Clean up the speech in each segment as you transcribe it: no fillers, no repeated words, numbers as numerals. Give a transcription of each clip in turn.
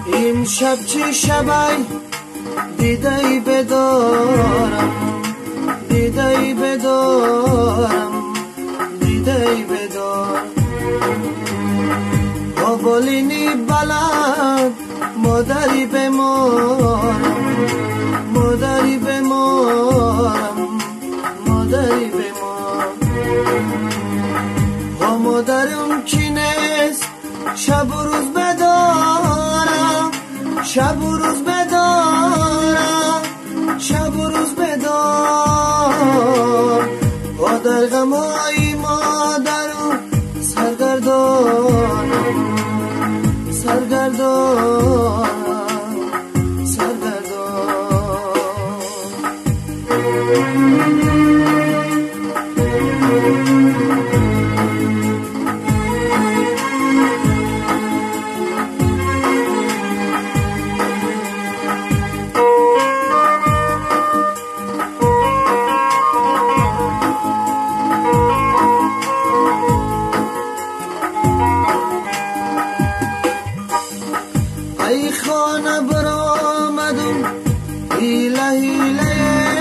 امشب چه شبی دیده‌ای بدارم، دیده‌ای بدارم، دیده‌ای بدارم. با بالینی بلند مادری بمارم، مادری بمارم، مادری بمارم. با مادرم کی نیست شب و روز بدارم، شب و روز بدارم، شب و روز بدارم. با در غمای مادرم سرگردانم، سرگردانم، سرگردانم. ای خانه برآمدم هیله هیله،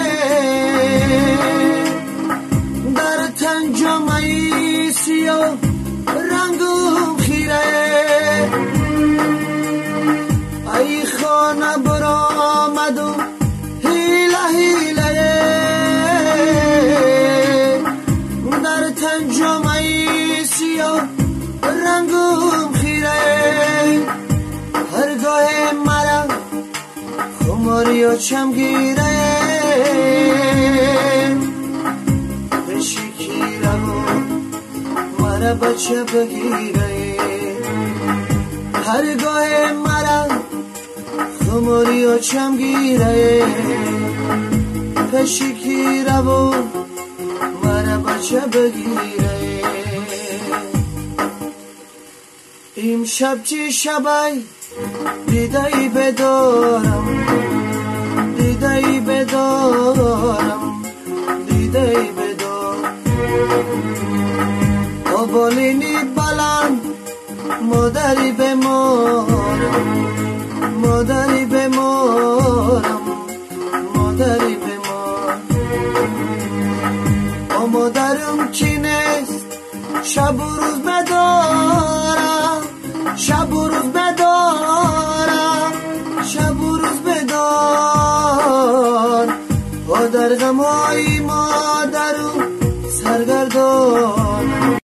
در تن جامه سیاه رنگم خیره. ای خانه برآمدم هیله هیله، در تن جامه سیاه رنگم خیره. هرگاه مرا خماری و چمگیره، بشکیره و مرا بچه بگیره. هرگاه مرا خماری و چمگیره، بشکیره و مرا بچه بگیره. امشب چه شبی دیده‌ای بدارم، دیده‌ای بدارم، دیده‌ای بدارم. با بالینی بلند مادری بمارم، مادری بمارم، مادری بمارم. با مادرم کی نیست شب و روز بدارم، شب و روز بدارم، شب و روز بدار. با در غمای مادرم سرگردان.